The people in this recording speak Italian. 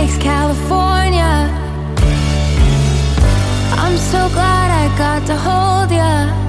Phoenix, California. I'm so glad I got to hold ya.